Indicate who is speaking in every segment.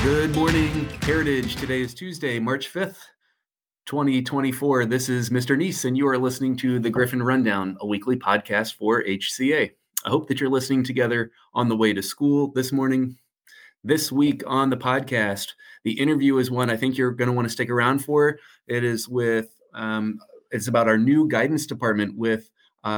Speaker 1: Good morning, Heritage. Today is Tuesday, March 5th, 2024. This is Mr. Neese, and you are listening to the Griffin Rundown, a weekly podcast for HCA. I hope that you're listening together on the way to school this morning. This week on the podcast, the interview is one I think you're going to want to stick around for. It is with, it's about our new guidance department with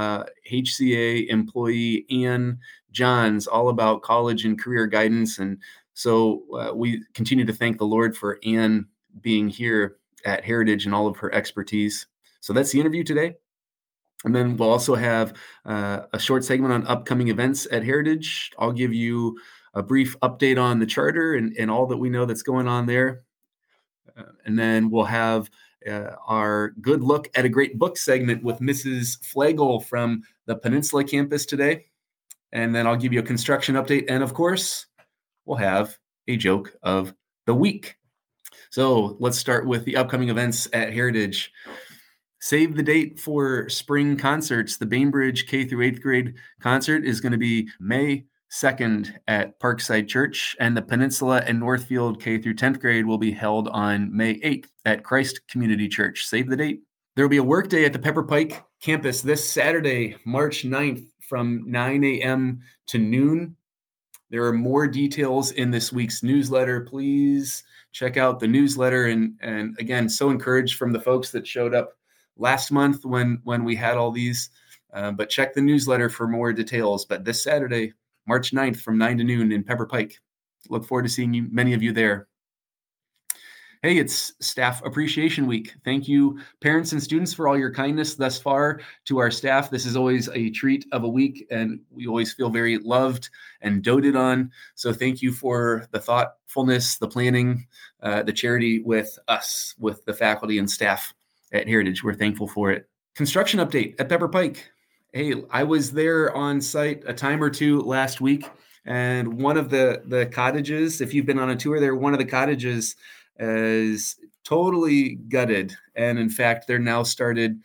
Speaker 1: HCA employee Ann Johns, all about college and career guidance. And so we continue to thank the Lord for Ann being here at Heritage and all of her expertise. So that's the interview today. And then we'll also have a short segment on upcoming events at Heritage. I'll give you a brief update on the charter and all that we know that's going on there. And then we'll have our good look at a great book segment with Mrs. Flagel from the Peninsula campus today. And then I'll give you a construction update. And of course, we'll have a joke of the week. So let's start with the upcoming events at Heritage. Save the date for spring concerts. The Bainbridge K through 8th grade concert is going to be May 2nd at Parkside Church, and the Peninsula and Northfield K through 10th grade will be held on May 8th at Christ Community Church. Save the date. There will be a work day at the Pepper Pike campus this Saturday, March 9th from 9 a.m. to noon. There are more details in this week's newsletter. Please check out the newsletter. And again, so encouraged from the folks that showed up last month when we had all these. But check the newsletter for more details. But this Saturday, March 9th from 9 to noon in Pepper Pike. Look forward to seeing many of you there. Hey, it's Staff Appreciation Week. Thank you, parents and students, for all your kindness thus far to our staff. This is always a treat of a week, and we always feel very loved and doted on. So thank you for the thoughtfulness, the planning, the charity with us, with the faculty and staff at Heritage. We're thankful for it. Construction update at Pepper Pike. Hey, I was there on site a time or two last week, and one of the cottages, if you've been on a tour there, one of the cottages is totally gutted, and in fact they've started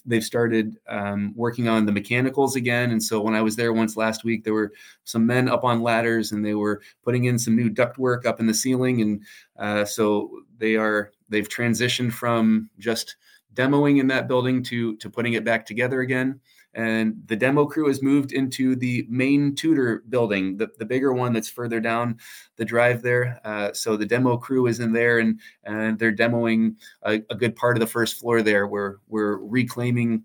Speaker 1: working on the mechanicals again. And so when I was there once last week, there were some men up on ladders and they were putting in some new ductwork up in the ceiling, and so they've transitioned from just demoing in that building to putting it back together again. And the demo crew has moved into the main Tudor building, the bigger one that's further down the drive there. So the demo crew is in there, and they're demoing a good part of the first floor there. We're reclaiming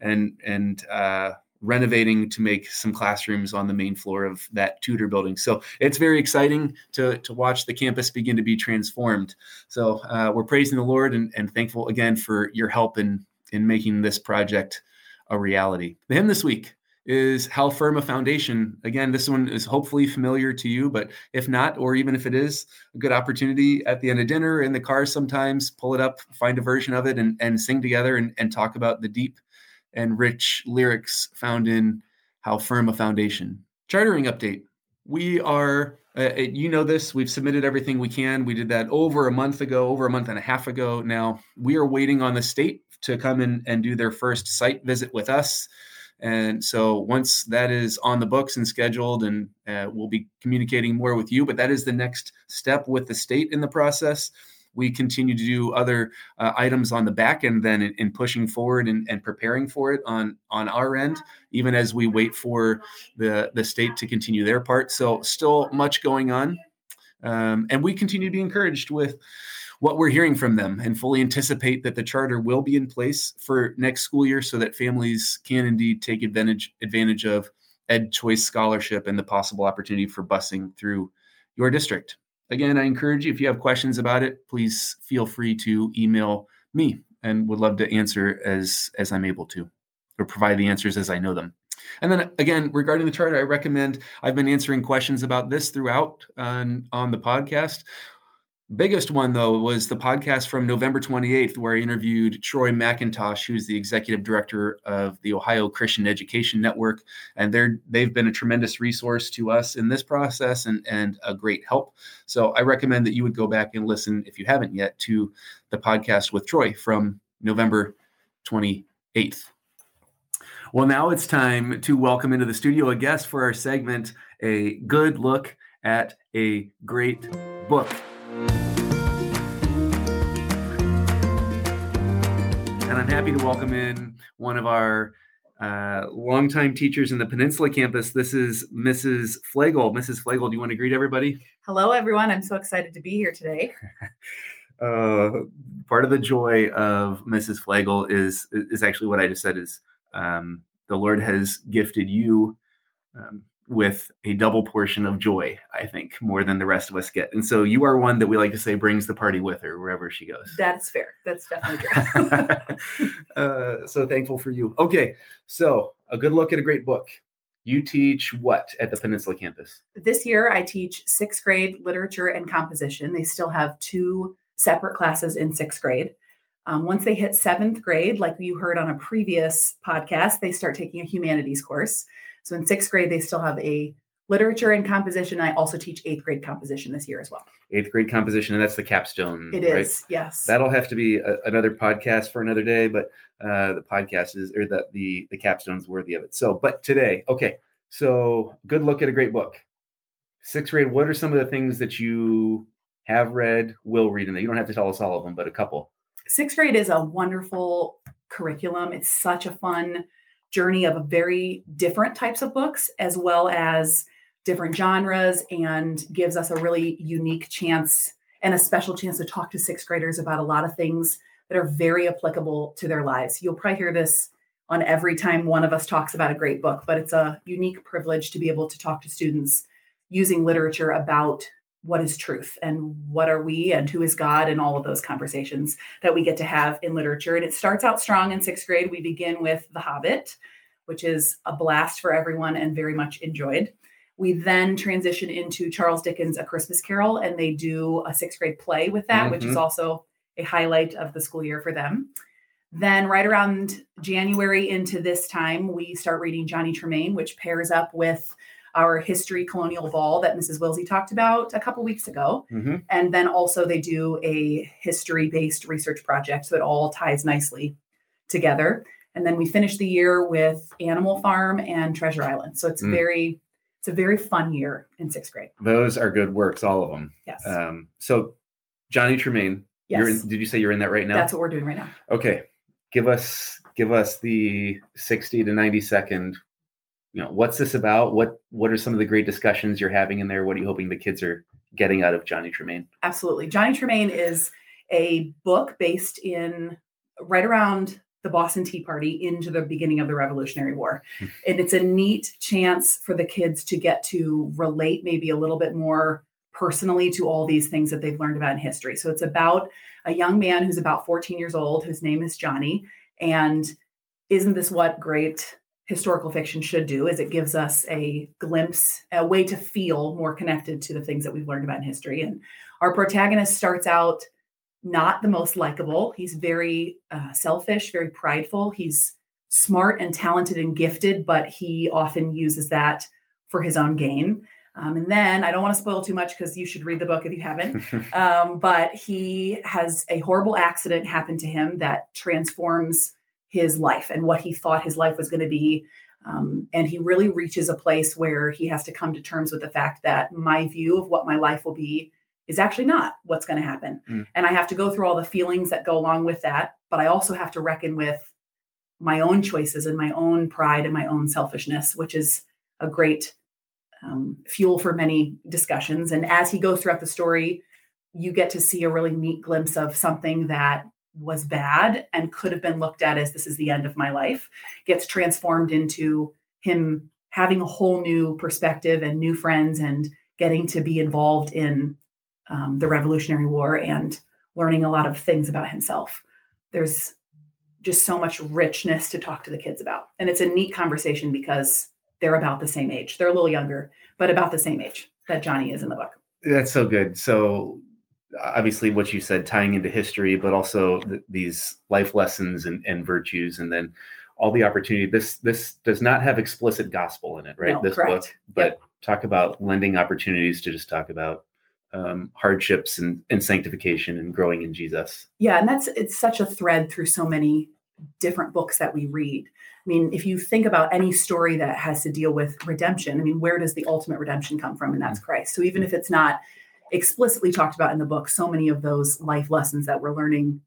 Speaker 1: and renovating to make some classrooms on the main floor of that Tudor building. So it's very exciting to watch the campus begin to be transformed. So we're praising the Lord and thankful again for your help in making this project a reality. The hymn this week is How Firm a Foundation. Again, this one is hopefully familiar to you, but if not, or even if it is, a good opportunity at the end of dinner, in the car sometimes, pull it up, find a version of it and sing together and talk about the deep and rich lyrics found in How Firm a Foundation. Chartering update. We are, this, we've submitted everything we can. We did that over a month and a half ago now. We are waiting on the state to come in and do their first site visit with us. And so once that is on the books and scheduled, and we'll be communicating more with you, but that is the next step with the state in the process. We continue to do other items on the back end then in pushing forward and preparing for it on our end, even as we wait for the state to continue their part. So still much going on. And we continue to be encouraged with what we're hearing from them and fully anticipate that the charter will be in place for next school year so that families can indeed take advantage of Ed Choice Scholarship and the possible opportunity for busing through your district. Again, I encourage you, if you have questions about it, please feel free to email me, and would love to answer as I'm able to, or provide the answers as I know them. And then again, regarding the charter, I've been answering questions about this throughout on the podcast. Biggest one, though, was the podcast from November 28th, where I interviewed Troy McIntosh, who's the executive director of the Ohio Christian Education Network. And they've been a tremendous resource to us in this process and a great help. So I recommend that you would go back and listen, if you haven't yet, to the podcast with Troy from November 28th. Well, now it's time to welcome into the studio a guest for our segment, A Good Look at a Great Book. And I'm happy to welcome in one of our longtime teachers in the Peninsula campus. This is Mrs. Flagel. Mrs. Flagel, do you want to greet everybody?
Speaker 2: Hello, everyone. I'm so excited to be here today.
Speaker 1: Part of the joy of Mrs. Flagel is actually what I just said is the Lord has gifted you with a double portion of joy, I think, more than the rest of us get. And so you are one that we like to say brings the party with her wherever she goes.
Speaker 2: That's fair. That's definitely
Speaker 1: true. So thankful for you. Okay, so a good look at a great book. You teach what at the Peninsula campus?
Speaker 2: This year, I teach sixth grade literature and composition. They still have 2 separate classes in sixth grade. Once they hit 7th grade, like you heard on a previous podcast, they start taking a humanities course. So in 6th grade, they still have a literature and composition. I also teach 8th grade composition this year as well.
Speaker 1: 8th grade composition, and that's the capstone.
Speaker 2: It is, yes.
Speaker 1: That'll have to be another podcast for another day, but the podcast is, or the capstone's worthy of it. So, but today, okay, so good look at a great book. 6th grade, what are some of the things that you have read, will read in there? You don't have to tell us all of them, but a couple.
Speaker 2: 6th grade is a wonderful curriculum. It's such a fun journey of very different types of books, as well as different genres, and gives us a really unique chance and a special chance to talk to 6th graders about a lot of things that are very applicable to their lives. You'll probably hear this on every time one of us talks about a great book, but it's a unique privilege to be able to talk to students using literature about what is truth and what are we and who is God, and all of those conversations that we get to have in literature. And it starts out strong in 6th grade. We begin with The Hobbit, which is a blast for everyone and very much enjoyed. We then transition into Charles Dickens' A Christmas Carol, and they do a 6th grade play with that, which is also a highlight of the school year for them. Then right around January into this time, we start reading Johnny Tremain, which pairs up with our history colonial ball that Mrs. Wilsey talked about a couple weeks ago. And then also they do a history-based research project, so it all ties nicely together. And then we finish the year with Animal Farm and Treasure Island. So it's a very fun year in 6th grade.
Speaker 1: Those are good works, all of them.
Speaker 2: Yes.
Speaker 1: So Johnny Tremain,
Speaker 2: yes.
Speaker 1: Did you say you're in that right now?
Speaker 2: That's what we're doing right now.
Speaker 1: Okay. Give us the 60 to 90 second, what's this about? What are some of the great discussions you're having in there? What are you hoping the kids are getting out of Johnny Tremain?
Speaker 2: Absolutely. Johnny Tremain is a book based in right around the Boston Tea Party into the beginning of the Revolutionary War. And it's a neat chance for the kids to get to relate maybe a little bit more personally to all these things that they've learned about in history. So it's about a young man who's about 14 years old, whose name is Johnny. And isn't this what great historical fiction should do? Is it gives us a glimpse, a way to feel more connected to the things that we've learned about in history. And our protagonist starts out not the most likable. He's very selfish, very prideful. He's smart and talented and gifted, but he often uses that for his own gain. And then I don't want to spoil too much because you should read the book if you haven't. But he has a horrible accident happen to him that transforms his life and what he thought his life was going to be. And he really reaches a place where he has to come to terms with the fact that my view of what my life will be is actually not what's going to happen. And I have to go through all the feelings that go along with that. But I also have to reckon with my own choices and my own pride and my own selfishness, which is a great fuel for many discussions. And as he goes throughout the story, you get to see a really neat glimpse of something that was bad and could have been looked at as this is the end of my life, gets transformed into him having a whole new perspective and new friends and getting to be involved in the Revolutionary War and learning a lot of things about himself. There's just so much richness to talk to the kids about. And it's a neat conversation because they're about the same age. They're a little younger, but about the same age that Johnny is in the book.
Speaker 1: That's so good. So obviously what you said, tying into history, but also these life lessons and virtues, and then all the opportunity. This does not have explicit gospel in it, right?
Speaker 2: No,
Speaker 1: this
Speaker 2: correct.
Speaker 1: book, but talk about lending opportunities to just talk about hardships and sanctification and growing in Jesus.
Speaker 2: Yeah. And it's such a thread through so many different books that we read. I mean, if you think about any story that has to deal with redemption, I mean, where does the ultimate redemption come from? And that's Christ. So even if it's not explicitly talked about in the book, so many of those life lessons that we're learning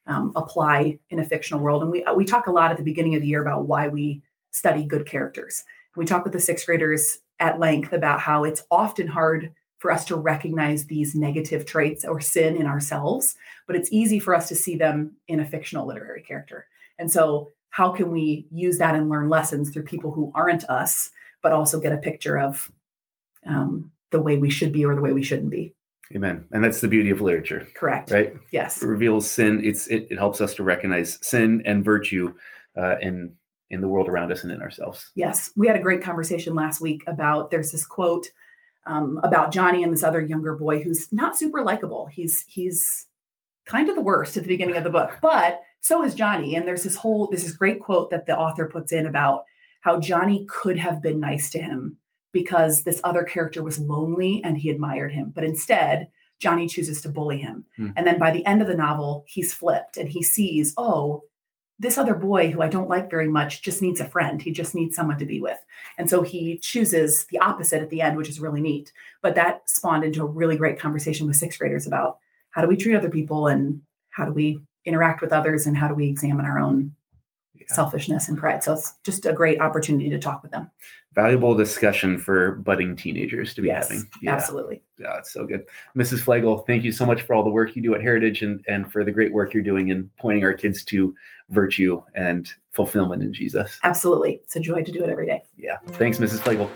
Speaker 2: apply in a fictional world. And we talk a lot at the beginning of the year about why we study good characters. We talk with the sixth graders at length about how it's often hard for us to recognize these negative traits or sin in ourselves, but it's easy for us to see them in a fictional literary character. And so how can we use that and learn lessons through people who aren't us, but also get a picture of the way we should be or the way we shouldn't be?
Speaker 1: Amen. And that's the beauty of literature.
Speaker 2: Correct.
Speaker 1: Right?
Speaker 2: Yes.
Speaker 1: It reveals sin. It helps us to recognize sin and virtue in the world around us and in ourselves.
Speaker 2: Yes. We had a great conversation last week about, there's this quote about Johnny and this other younger boy who's not super likable. He's kind of the worst at the beginning of the book, but so is Johnny. And there's this great quote that the author puts in about how Johnny could have been nice to him because this other character was lonely and he admired him. But instead, Johnny chooses to bully him. And then by the end of the novel, he's flipped and he sees, oh, this other boy who I don't like very much just needs a friend. He just needs someone to be with. And so he chooses the opposite at the end, which is really neat. But that spawned into a really great conversation with sixth graders about how do we treat other people and how do we interact with others and how do we examine our own selfishness and pride. So it's just a great opportunity to talk with them.
Speaker 1: Valuable discussion for budding teenagers to be having.
Speaker 2: Yeah, absolutely.
Speaker 1: Yeah, it's so good. Mrs. Flagel, thank you so much for all the work you do at Heritage and for the great work you're doing in pointing our kids to virtue and fulfillment in Jesus.
Speaker 2: Absolutely. It's a joy to do it every day.
Speaker 1: Yeah. Thanks, Mrs. Flagel.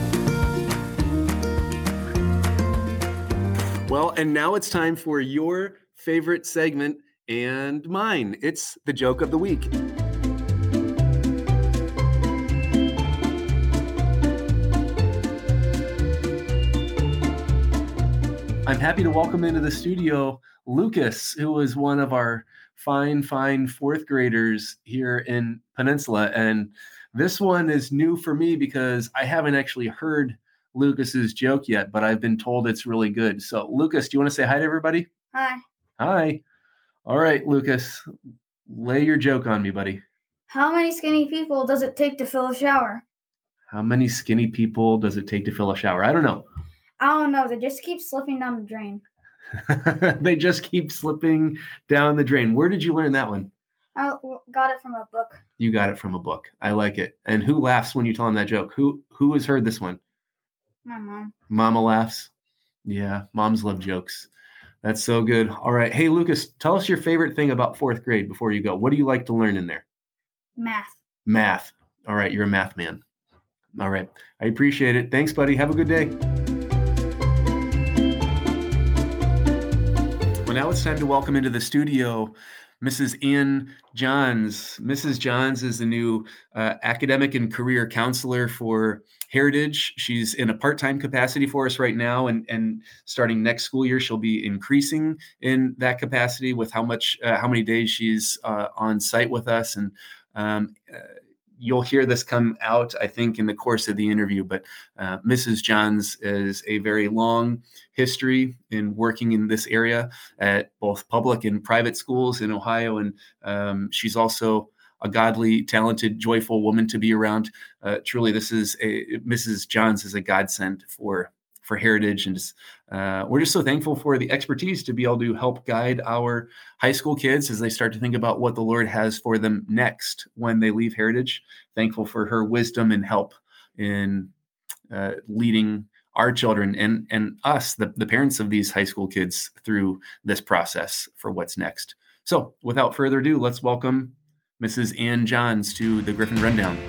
Speaker 1: Well, and now it's time for your favorite segment and mine. It's the joke of the week. I'm happy to welcome into the studio Lucas, who was one of our fine fourth graders here in Peninsula. And this one is new for me because I haven't actually heard Lucas's joke yet, but I've been told it's really good. So Lucas, do you want to say hi to everybody?
Speaker 3: Hi.
Speaker 1: Hi. All right, Lucas, lay your joke on me, buddy.
Speaker 3: How many skinny people does it take to fill a shower?
Speaker 1: How many skinny people does it take to fill a shower? I don't know.
Speaker 3: I don't know. They just keep slipping down the drain.
Speaker 1: They just keep slipping down the drain. Where did you learn that one?
Speaker 3: I got it from a book.
Speaker 1: You got it from a book. I like it. And who laughs when you tell them that joke? Who has heard this one?
Speaker 3: My mom.
Speaker 1: Mama laughs. Yeah, moms love jokes. That's so good. All right. Hey, Lucas, tell us your favorite thing about fourth grade before you go. What do you like to learn in there?
Speaker 3: Math.
Speaker 1: Math. All right. You're a math man. All right. I appreciate it. Thanks, buddy. Have a good day. Well, now it's time to welcome into the studio Mrs. Ann Johns. Mrs. Johns is the new academic and career counselor for Heritage. She's in a part-time capacity for us right now, and starting next school year, she'll be increasing in that capacity with how many days she's on site with us. And you'll hear this come out, I think, in the course of the interview, but Mrs. Johns is a very long history in working in this area at both public and private schools in Ohio. And she's also a godly, talented, joyful woman to be around. Truly, Mrs. Johns is a godsend for Heritage. And we're just so thankful for the expertise to be able to help guide our high school kids as they start to think about what the Lord has for them next when they leave Heritage. Thankful for her wisdom and help in leading our children and us, the parents of these high school kids, through this process for what's next. So without further ado, let's welcome Mrs. Ann Johns to the Griffin Rundown.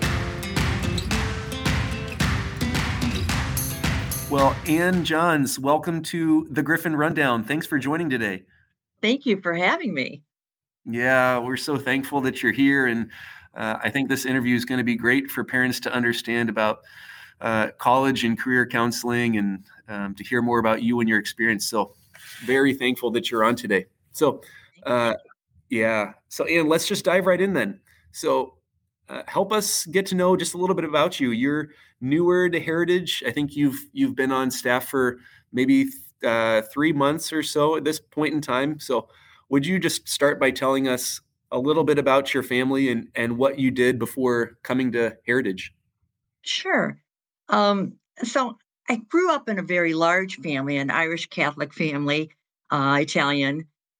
Speaker 1: Well, Ann Johns, welcome to the Griffin Rundown. Thanks for joining today.
Speaker 4: Thank you for having me.
Speaker 1: Yeah, we're so thankful that you're here. And I think this interview is going to be great for parents to understand about college and career counseling and to hear more about you and your experience. So very thankful that you're on today. So, yeah. So, Ann, let's just dive right in then. So help us get to know just a little bit about you. You're newer to Heritage. I think you've been on staff for maybe 3 months or so at this point in time. So would you just start by telling us a little bit about your family and what you did before coming to Heritage?
Speaker 4: Sure. So I grew up in a very large family, an Irish Catholic family, Italian.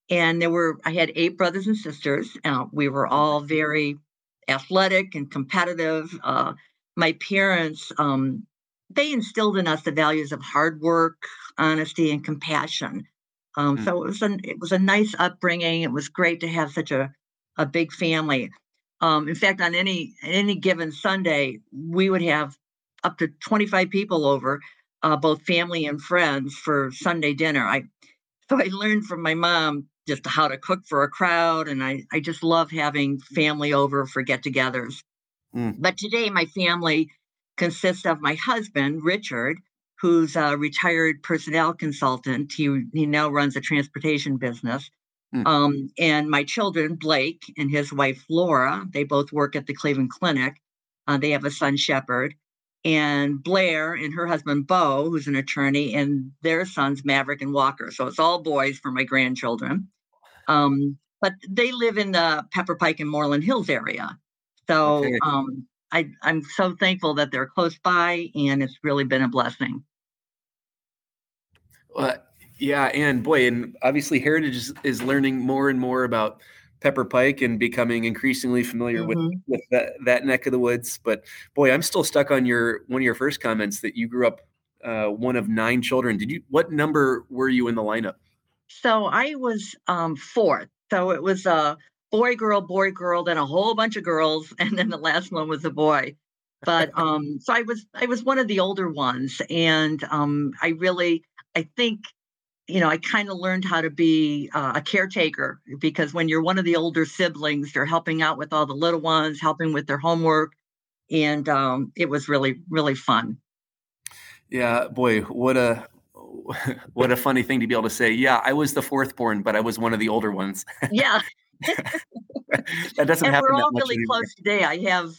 Speaker 4: And I had 8 brothers and sisters. We were all very athletic and competitive. My parents, they instilled in us the values of hard work, honesty, and compassion.
Speaker 1: Mm.
Speaker 4: So it was a nice upbringing. It was great to have such a big family. In fact, on any given Sunday, we would have up to 25 people over, both family and friends, for Sunday dinner. So I learned from my mom just how to cook for a crowd, and I just love having family over for get-togethers.
Speaker 1: Mm.
Speaker 4: But today, my family consists of my husband, Richard, who's a retired personnel consultant. He now runs a transportation business.
Speaker 1: Mm.
Speaker 4: And my children, Blake and his wife, Laura, they both work at the Cleveland Clinic. They have a son, Shepherd, and Blair and her husband, Bo, who's an attorney, and their sons, Maverick and Walker. So it's all boys for my grandchildren. But they live in the Pepper Pike and Moreland Hills area. So
Speaker 1: Okay.
Speaker 4: I'm so thankful that they're close by, and it's really been a blessing.
Speaker 1: Yeah, and boy, and obviously Heritage is learning more and more about Pepper Pike and becoming increasingly familiar with that neck of the woods. But boy, I'm still stuck on one of your first comments that you grew up one of 9 children. What number were you in the lineup?
Speaker 4: So I was 4th. So it was a boy, girl, then a whole bunch of girls, and then the last one was a boy. But so I was one of the older ones, and I think, I kind of learned how to be a caretaker, because when you're one of the older siblings, you're helping out with all the little ones, helping with their homework. And it was really, really fun.
Speaker 1: Yeah, boy, what a funny thing to be able to say. Yeah, I was the 4th born, but I was one of the older ones.
Speaker 4: Yeah.
Speaker 1: That doesn't
Speaker 4: And
Speaker 1: happen
Speaker 4: we're
Speaker 1: that
Speaker 4: all
Speaker 1: much
Speaker 4: really
Speaker 1: anymore.
Speaker 4: close today. I have,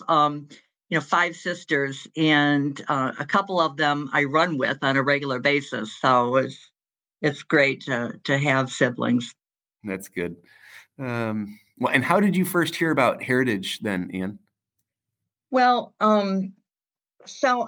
Speaker 4: 5 sisters, and a couple of them I run with on a regular basis. So it's great to have siblings.
Speaker 1: That's good. Well, and how did you first hear about Heritage then, Ian?
Speaker 4: Well, so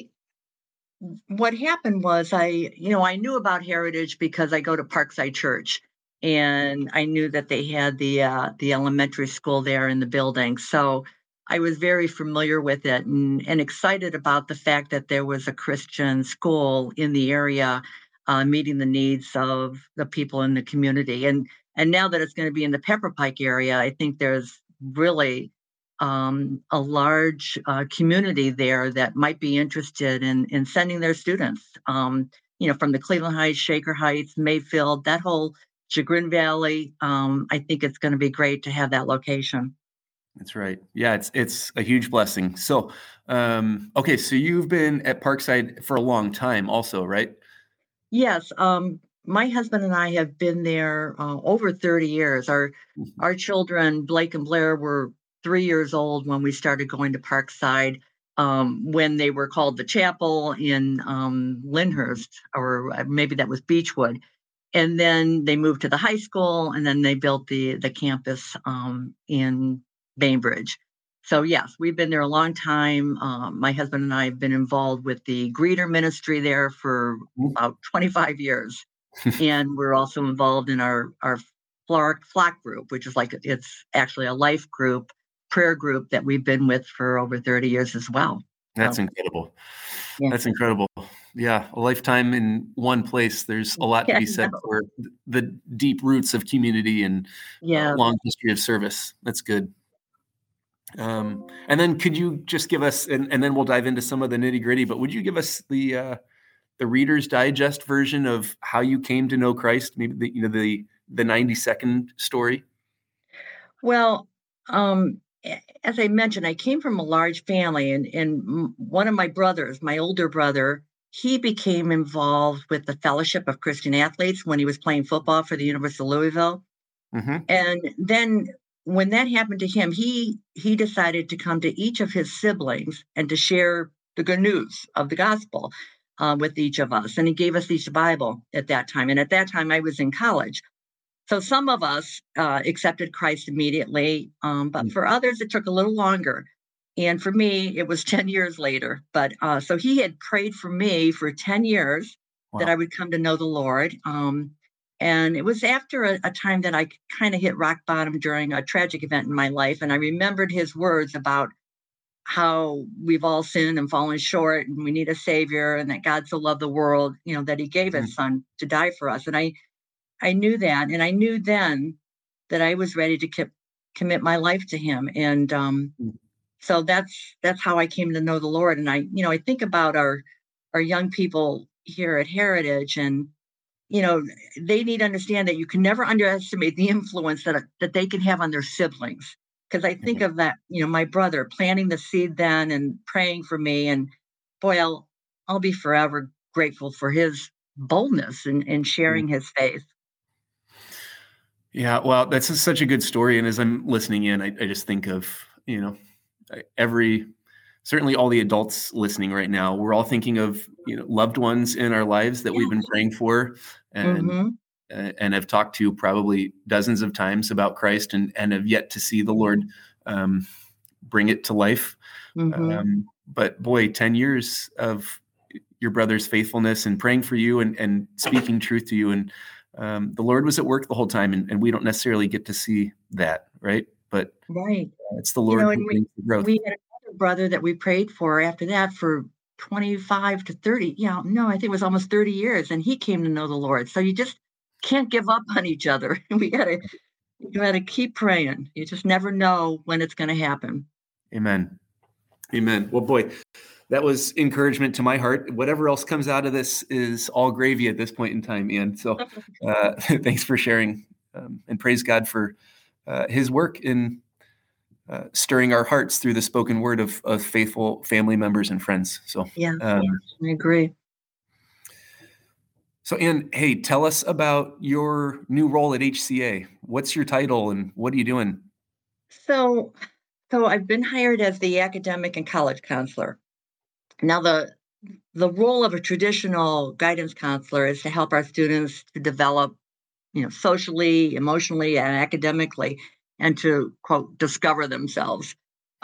Speaker 4: what happened was I knew about Heritage because I go to Parkside Church, and I knew that they had the elementary school there in the building. So I was very familiar with it, and excited about the fact that there was a Christian school in the area, meeting the needs of the people in the community. And now that it's going to be in the Pepper Pike area, I think there's really a large community there that might be interested in sending their students, from the Cleveland Heights, Shaker Heights, Mayfield, that whole Chagrin Valley. I think it's going to be great to have that location.
Speaker 1: That's right. Yeah, it's a huge blessing. So, okay, so you've been at Parkside for a long time also, right?
Speaker 4: Yes. My husband and I have been there over 30 years. Our children, Blake and Blair, were 3 years old when we started going to Parkside, when they were called the Chapel in Lyndhurst, or maybe that was Beechwood. And then they moved to the high school, and then they built the campus in Bainbridge. So yes, we've been there a long time. My husband and I have been involved with the greeter ministry there for about 25 years. And we're also involved in our flock group, which is it's actually a life group, prayer group that we've been with for over 30 years as well.
Speaker 1: That's
Speaker 4: So,
Speaker 1: incredible.
Speaker 4: yeah.
Speaker 1: That's incredible. Yeah, a lifetime in one place. There's a lot to be said for the deep roots of community and
Speaker 4: Yeah.
Speaker 1: long history of service. That's good. And then could you just give us, and then we'll dive into some of the nitty gritty, but would you give us the Reader's Digest version of how you came to know Christ? Maybe the 90-second story.
Speaker 4: Well, as I mentioned, I came from a large family, and one of my brothers, my older brother, he became involved with the Fellowship of Christian Athletes when he was playing football for the University of Louisville.
Speaker 1: Mm-hmm.
Speaker 4: And then when that happened to him, he decided to come to each of his siblings and to share the good news of the gospel with each of us. And he gave us each a Bible at that time. And at that time, I was in college. So some of us accepted Christ immediately, but for others, it took a little longer. And for me, it was 10 years later. But so he had prayed for me for 10 years that I would come to know the Lord. And it was after a time that I kind of hit rock bottom during a tragic event in my life. And I remembered his words about how we've all sinned and fallen short and we need a savior, and that God so loved the world, that he gave his son to die for us. And I knew that. And I knew then that I was ready to commit my life to him. And so that's how I came to know the Lord. And I think about our young people here at Heritage, and they need to understand that you can never underestimate the influence that they can have on their siblings. Because I think of that, my brother planting the seed then and praying for me, and boy, I'll be forever grateful for his boldness and sharing his faith.
Speaker 1: Yeah, well, that's such a good story. And as I'm listening in, I just think of, certainly all the adults listening right now, we're all thinking of, loved ones in our lives that we've been praying for and have talked to probably dozens of times about Christ and have yet to see the Lord bring it to life. But boy, 10 years of your brother's faithfulness and praying for you and speaking truth to you. And the Lord was at work the whole time, and we don't necessarily get to see that, right? But it's the Lord who brings the growth.
Speaker 4: We had another brother that we prayed for after that for 25 to 30. I think it was almost 30 years, and he came to know the Lord. So you just can't give up on each other. You gotta keep praying. You just never know when it's going to happen.
Speaker 1: Amen. Well, boy, that was encouragement to my heart. Whatever else comes out of this is all gravy at this point in time, Ian. So thanks for sharing, and praise God for his work in stirring our hearts through the spoken word of faithful family members and friends. So
Speaker 4: I agree.
Speaker 1: So, Ann, hey, tell us about your new role at HCA. What's your title and what are you doing?
Speaker 4: So I've been hired as the academic and college counselor. Now, the role of a traditional guidance counselor is to help our students to develop, socially, emotionally, and academically, and to, quote, discover themselves.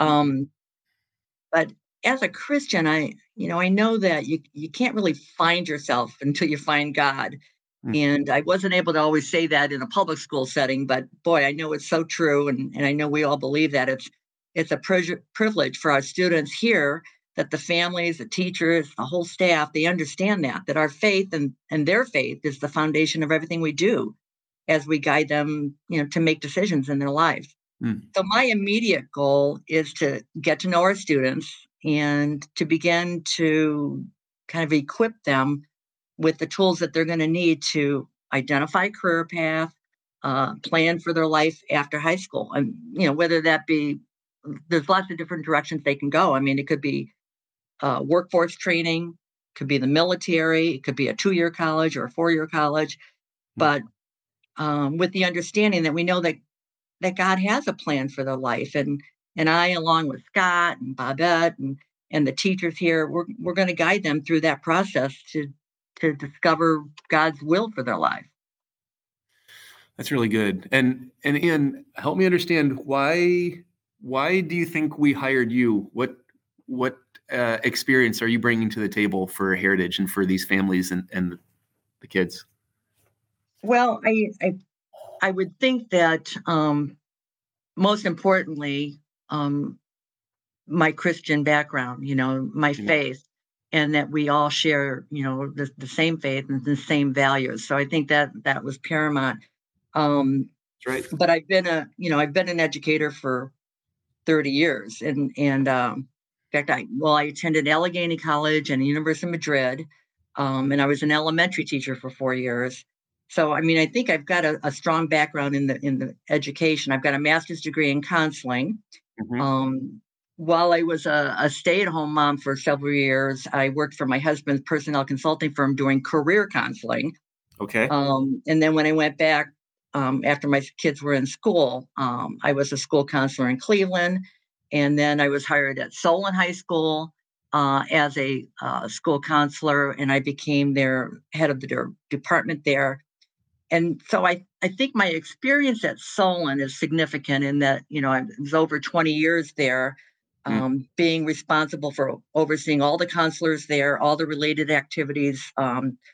Speaker 4: But as a Christian, I know that you can't really find yourself until you find God. And I wasn't able to always say that in a public school setting, but boy, I know it's so true. And I know we all believe that it's a privilege for our students here, that the families, the teachers, the whole staff, they understand that our faith and their faith is the foundation of everything we do as we guide them, to make decisions in their lives. So my immediate goal is to get to know our students and to begin to kind of equip them with the tools that they're going to need to identify a career path, plan for their life after high school. And, whether that be, there's lots of different directions they can go. I mean, it could be workforce training, could be the military, it could be a 2-year college or a 4-year college. But with the understanding that we know that God has a plan for their life. And I, along with Scott and Bobette and the teachers here, we're going to guide them through that process to discover God's will for their life.
Speaker 1: That's really good. And Ian, help me understand why do you think we hired you? What experience are you bringing to the table for Heritage and for these families and the kids?
Speaker 4: Well, I would think that most importantly, my Christian background, my faith, and that we all share, the same faith and the same values. So I think that was paramount.
Speaker 1: That's right.
Speaker 4: But I've been an educator for 30 years, and in fact, I attended Allegheny College and the University of Madrid, and I was an elementary teacher for 4 years. So, I mean, I think I've got a strong background in the education. I've got a master's degree in counseling. While I was a stay-at-home mom for several years, I worked for my husband's personnel consulting firm doing career counseling.
Speaker 1: Okay.
Speaker 4: And then when I went back after my kids were in school, I was a school counselor in Cleveland. And then I was hired at Solon High School as a school counselor, and I became their head of their department there. And so I think my experience at Solon is significant in that, I was over 20 years there, being responsible for overseeing all the counselors there, all the related activities,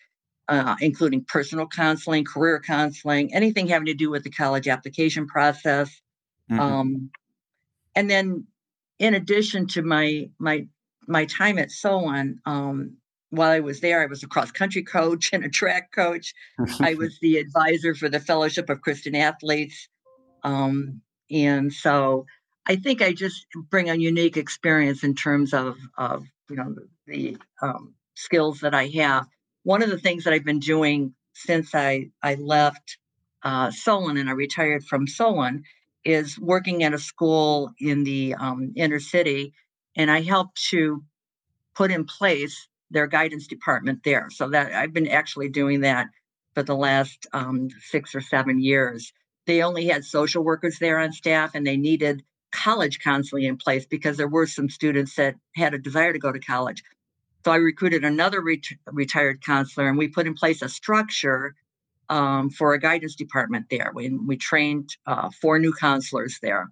Speaker 4: including personal counseling, career counseling, anything having to do with the college application process.
Speaker 1: Mhm.
Speaker 4: And then, in addition to my time at Solon, while I was there, I was a cross country coach and a track coach. I was the advisor for the Fellowship of Christian Athletes, and so I think I just bring a unique experience in terms of the skills that I have. One of the things that I've been doing since I left Solon and I retired from Solon is working at a school in the inner city, and I helped to put in place their guidance department there. So that I've been actually doing that for the last 6 or 7 years. They only had social workers there on staff, and they needed college counseling in place because there were some students that had a desire to go to college. So I recruited another retired counselor, and we put in place a structure for a guidance department there. We trained 4 new counselors there.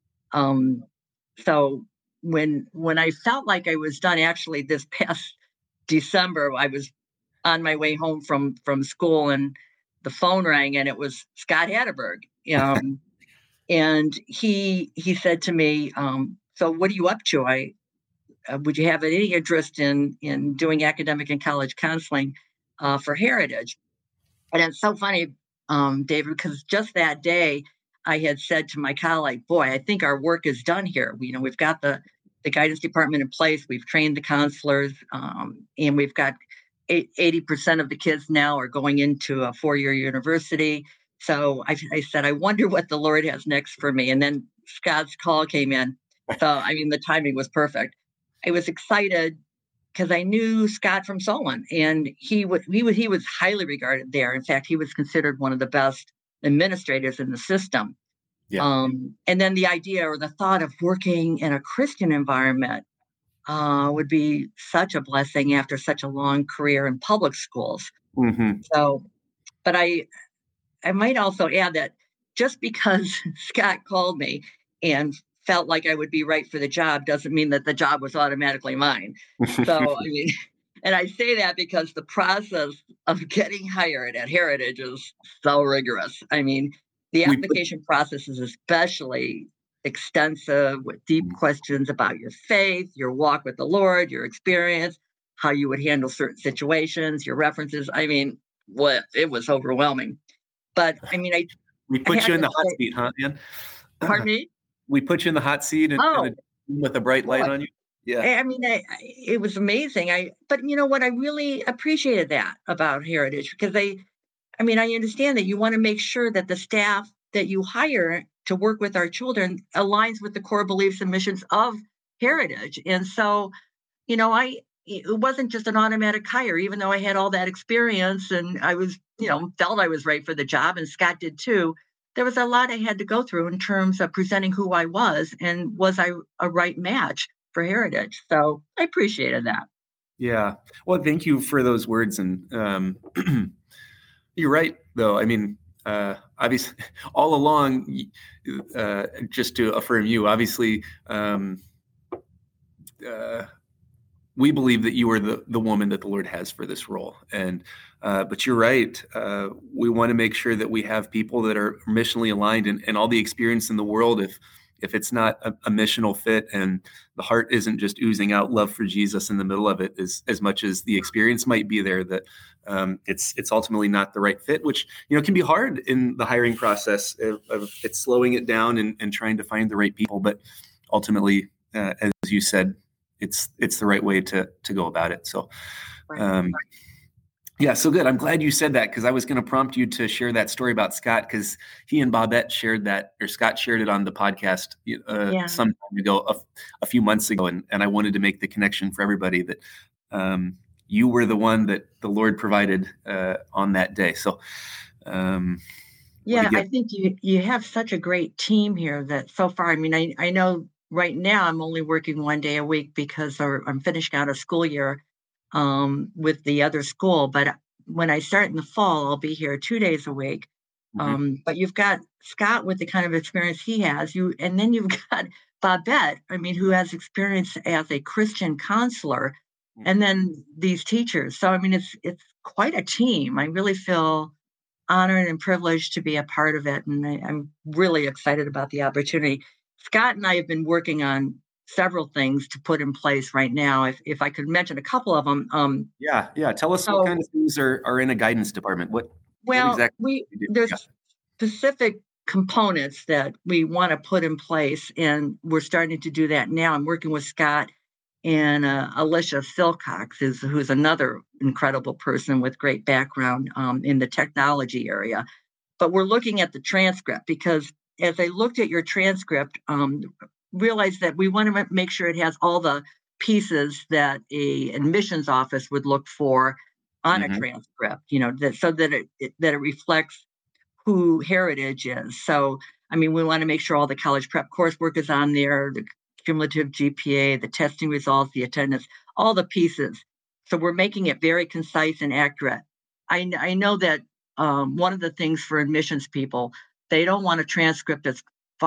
Speaker 4: So when I felt like I was done, actually this past December, I was on my way home from school, and the phone rang, and it was Scott Hatterberg. And he said to me, "So what are you up to? Would you have any interest in doing academic and college counseling for Heritage?" And it's so funny, David, because just that day I had said to my colleague, "Boy, I think our work is done here. We've got the guidance department in place. We've trained the counselors, and we've got 80% of the kids now are going into a 4-year university." So I said, "I wonder what the Lord has next for me." And then Scott's call came in. So, I mean, the timing was perfect. I was excited because I knew Scott from Solon, and he was highly regarded there. In fact, he was considered one of the best administrators in the system.
Speaker 1: Yeah.
Speaker 4: And then the idea or the thought of working in a Christian environment would be such a blessing after such a long career in public schools.
Speaker 1: Mhm.
Speaker 4: So, but I might also add that just because Scott called me and felt like I would be right for the job doesn't mean that the job was automatically mine. So, I mean, and I say that because the process of getting hired at Heritage is so rigorous. I mean, the
Speaker 1: We put
Speaker 4: application process is especially extensive with deep questions about your faith, your walk with the Lord, your experience, how you would handle certain situations, your references. I mean, it was overwhelming. But I mean,
Speaker 1: we
Speaker 4: I
Speaker 1: put
Speaker 4: have
Speaker 1: you in
Speaker 4: to
Speaker 1: the hot
Speaker 4: say,
Speaker 1: seat, huh, Ian?
Speaker 4: pardon me?
Speaker 1: We put you in the hot seat and
Speaker 4: Oh,
Speaker 1: with a bright light
Speaker 4: boy.
Speaker 1: on you? Yeah.
Speaker 4: I mean, it was amazing. But you know what? I really appreciated that about Heritage because I mean, I understand that you want to make sure that the staff that you hire to work with our children aligns with the core beliefs and missions of Heritage. And so, it wasn't just an automatic hire, even though I had all that experience and I was, felt I was right for the job, and Scott did too. There was a lot I had to go through in terms of presenting who I was and was I a right match for Heritage. So I appreciated that.
Speaker 1: Yeah. Well, thank you for those words. And you're right, though. I mean, obviously, all along, just to affirm you, obviously, we believe that you are the woman that the Lord has for this role. And but you're right. We want to make sure that we have people that are missionally aligned and all the experience in the world. If it's not a missional fit and the heart isn't just oozing out love for Jesus in the middle of it, as much as the experience might be there, that it's ultimately not the right fit, which can be hard in the hiring process. It's slowing it down and trying to find the right people. But ultimately, as you said, it's the right way to go about it. So, yeah, so good. I'm glad you said that because I was going to prompt you to share that story about Scott because he and Bobette shared that, or Scott shared it on the podcast some time ago, a few months ago, and I wanted to make the connection for everybody that you were the one that the Lord provided on that day. So,
Speaker 4: I think you have such a great team here that so far. I mean, I know. Right now, I'm only working 1 day a week because I'm finishing out a school year with the other school. But when I start in the fall, I'll be here 2 days a week. But you've got Scott with the kind of experience he has. And then you've got Bobette, I mean, who has experience as a Christian counselor. and then these teachers. So I mean, it's quite a team. I really feel honored and privileged to be a part of it, and I'm really excited about the opportunity. Scott and I have been working on several things to put in place right now. If I could mention a couple of them.
Speaker 1: Yeah. Tell us what kind
Speaker 4: So
Speaker 1: of things are in a guidance department. What
Speaker 4: well,
Speaker 1: exactly do you do? Yeah.
Speaker 4: there's specific components that we want to put in place, and we're starting to do that now. I'm working with Scott and Alicia Silcox, who's another incredible person with great background in the technology area. But we're looking at the transcript because as I looked at your transcript, realized that we want to make sure it has all the pieces that a admissions office would look for on a
Speaker 1: Mm-hmm.
Speaker 4: transcript, so that it reflects who Heritage is. So, I mean, we want to make sure all the college prep coursework is on there, the cumulative GPA, the testing results, the attendance, all the pieces. So we're making it very concise and accurate. I know that one of the things for admissions people, they don't want a transcript that's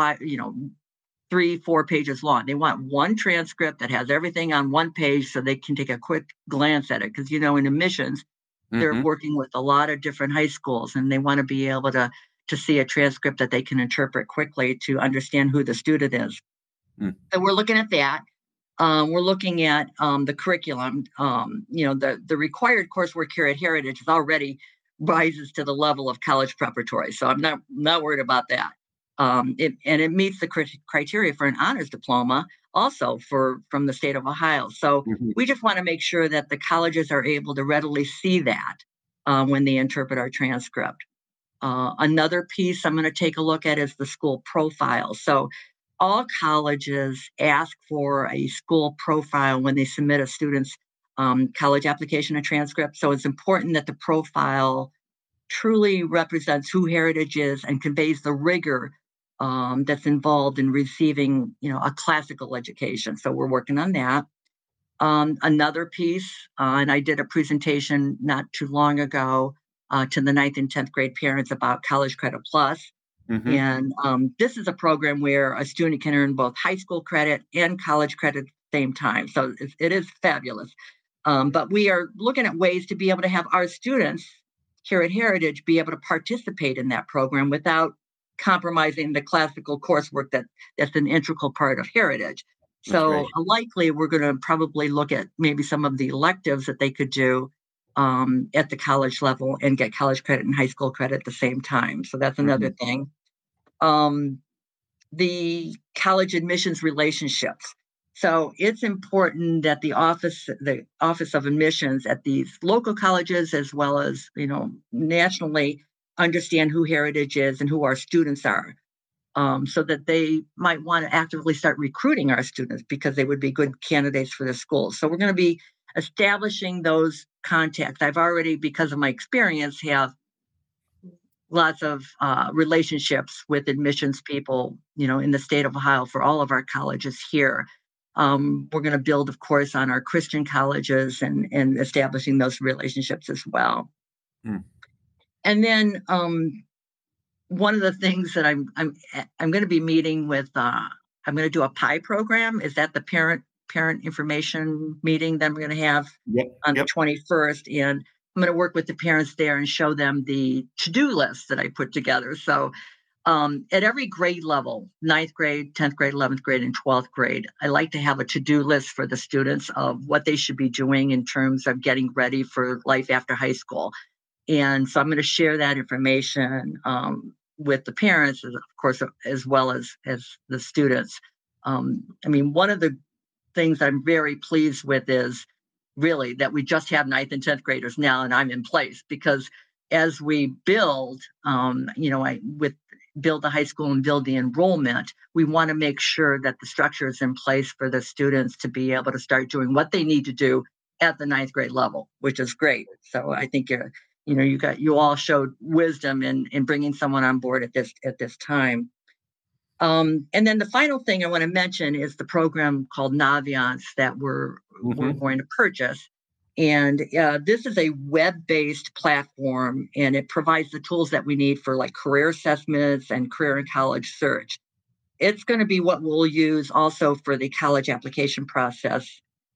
Speaker 4: 3-4 pages long. They want one transcript that has everything on one page so they can take a quick glance at it. Because, in admissions, they're
Speaker 1: Mm-hmm.
Speaker 4: working with a lot of different high schools, and they want to be able to see a transcript that they can interpret quickly to understand who the student is.
Speaker 1: Mm.
Speaker 4: So we're looking at that. We're looking at the curriculum. The required coursework here at Heritage is already rises to the level of college preparatory, so I'm not worried about that. It meets the criteria for an honors diploma, also from the state of Ohio. So
Speaker 1: Mm-hmm.
Speaker 4: we just want to make sure that the colleges are able to readily see that when they interpret our transcript. Another piece I'm going to take a look at is the school profile. So all colleges ask for a school profile when they submit a student's college application and transcript. So it's important that the profile truly represents who Heritage is and conveys the rigor that's involved in receiving, a classical education. So we're working on that. Another piece, and I did a presentation not too long ago to the 9th and 10th grade parents about College Credit Plus.
Speaker 1: Mm-hmm.
Speaker 4: And this is a program where a student can earn both high school credit and college credit at the same time. So it is fabulous. But we are looking at ways to be able to have our students here at Heritage be able to participate in that program without compromising the classical coursework that's an integral part of Heritage. So
Speaker 1: right.
Speaker 4: likely we're going to probably look at maybe some of the electives that they could do at the college level and get college credit and high school credit at the same time. So that's another thing. The college admissions relationships. So it's important that the office of admissions at these local colleges, as well as, nationally, understand who Heritage is and who our students are. So that they might want to actively start recruiting our students because they would be good candidates for the school. So we're going to be establishing those contacts. I've already, because of my experience, have lots of relationships with admissions people, in the state of Ohio for all of our colleges here. We're going to build, of course, on our Christian colleges and establishing those relationships as well.
Speaker 1: Mm.
Speaker 4: And then one of the things that I'm going to be meeting with, I'm going to do a PIE program. Is that the parent information meeting that we're going to have on the 21st? And I'm going to work with the parents there and show them the to-do list that I put together. So at every grade level, 9th grade, 10th grade, 11th grade, and 12th grade, I like to have a to-do list for the students of what they should be doing in terms of getting ready for life after high school. And so I'm going to share that information with the parents, of course, as well as the students. One of the things I'm very pleased with is really that we just have 9th and 10th graders now, and I'm in place because as we build, build the high school and build the enrollment, we want to make sure that the structure is in place for the students to be able to start doing what they need to do at the 9th grade level, which is great. So I think you all showed wisdom in bringing someone on board at this time. And then the final thing I want to mention is the program called Naviance that we're going to purchase. And this is a web-based platform, and it provides the tools that we need for like career assessments and career and college search. It's going to be what we'll use also for the college application process.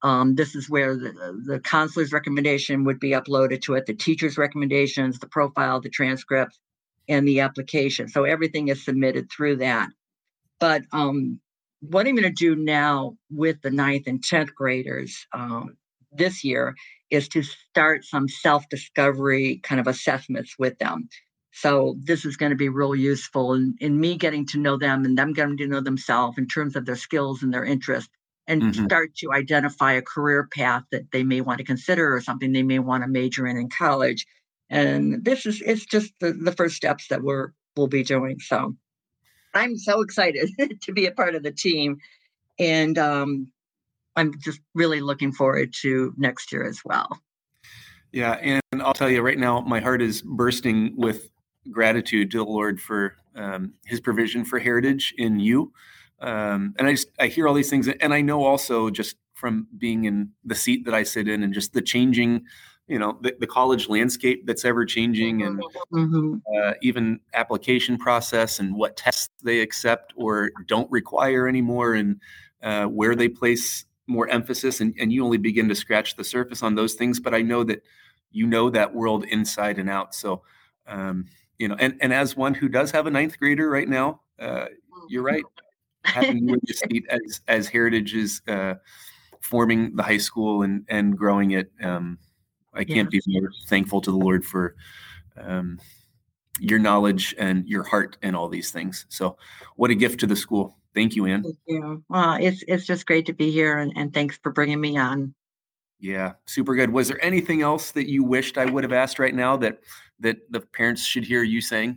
Speaker 4: This is where the counselor's recommendation would be uploaded to it, the teacher's recommendations, the profile, the transcripts, and the application. So everything is submitted through that. But what I'm going to do now with the 9th and 10th graders this year is to start some self-discovery kind of assessments with them. So this is going to be real useful in me getting to know them and them getting to know themselves in terms of their skills and their interests, and start to identify a career path that they may want to consider or something they may want to major in college. And it's just the first steps that we'll be doing. So I'm so excited to be a part of the team. And I'm just really looking forward to next year as well.
Speaker 1: Yeah. And I'll tell you right now, my heart is bursting with gratitude to the Lord for his provision for Heritage in you. And I hear all these things, and I know also just from being in the seat that I sit in and just the changing, the college landscape that's ever changing, and even application process and what tests they accept or don't require anymore, and where they place more emphasis. And you only begin to scratch the surface on those things, but I know that you know that world inside and out. So, and as one who does have a 9th grader right now, you're right. Having you in the seat as Heritage is forming the high school and growing it, I can't be more thankful to the Lord for your knowledge and your heart and all these things. So, what a gift to the school! Thank you, Ann.
Speaker 4: Thank you. It's just great to be here, and thanks for bringing me on.
Speaker 1: Yeah, super good. Was there anything else that you wished I would have asked right now that the parents should hear you saying?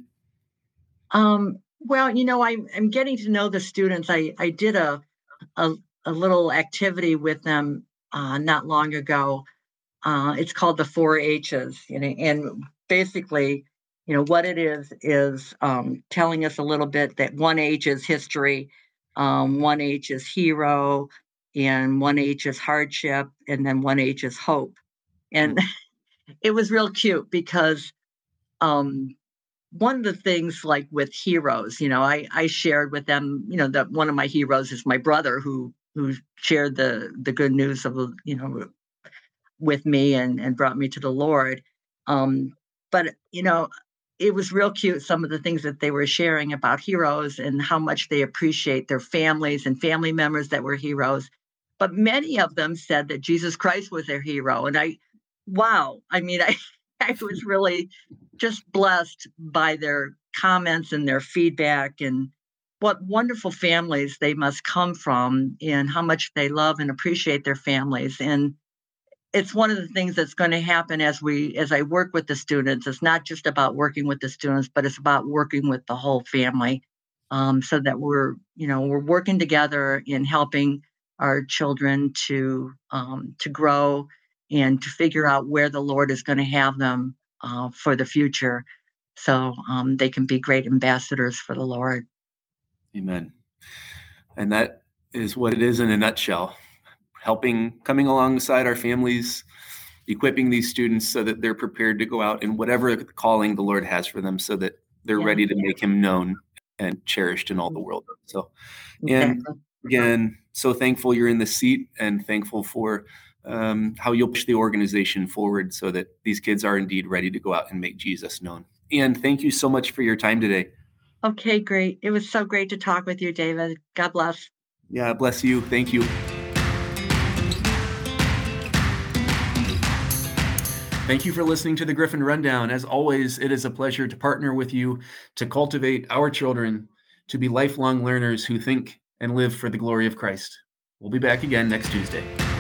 Speaker 4: Well, I'm getting to know the students. I did a little activity with them not long ago. It's called the 4 H's, and basically, what it is telling us a little bit that 1 H is history, 1 H is hero, and 1 H is hardship, and then 1 H is hope. And it was real cute because one of the things, like with heroes, I shared with them, that one of my heroes is my brother who shared the good news of, with me and brought me to the Lord. But, it was real cute, some of the things that they were sharing about heroes and how much they appreciate their families and family members that were heroes. But many of them said that Jesus Christ was their hero. And I was really just blessed by their comments and their feedback, and what wonderful families they must come from and how much they love and appreciate their families. And it's one of the things that's going to happen as I work with the students. It's not just about working with the students, but it's about working with the whole family, so that we're working together in helping our children to grow and to figure out where the Lord is going to have them for the future, so they can be great ambassadors for the Lord.
Speaker 1: Amen. And that is what it is in a nutshell. Coming alongside our families, equipping these students so that they're prepared to go out in whatever calling the Lord has for them, so that they're ready to make him known and cherished in all the world. So, and again, so thankful you're in the seat, and thankful for how you'll push the organization forward so that these kids are indeed ready to go out and make Jesus known. And thank you so much for your time today. Okay, great. It was so great to talk with you, David. God bless. Yeah, bless you. Thank you. Thank you for listening to the Griffin Rundown. As always, it is a pleasure to partner with you to cultivate our children to be lifelong learners who think and live for the glory of Christ. We'll be back again next Tuesday.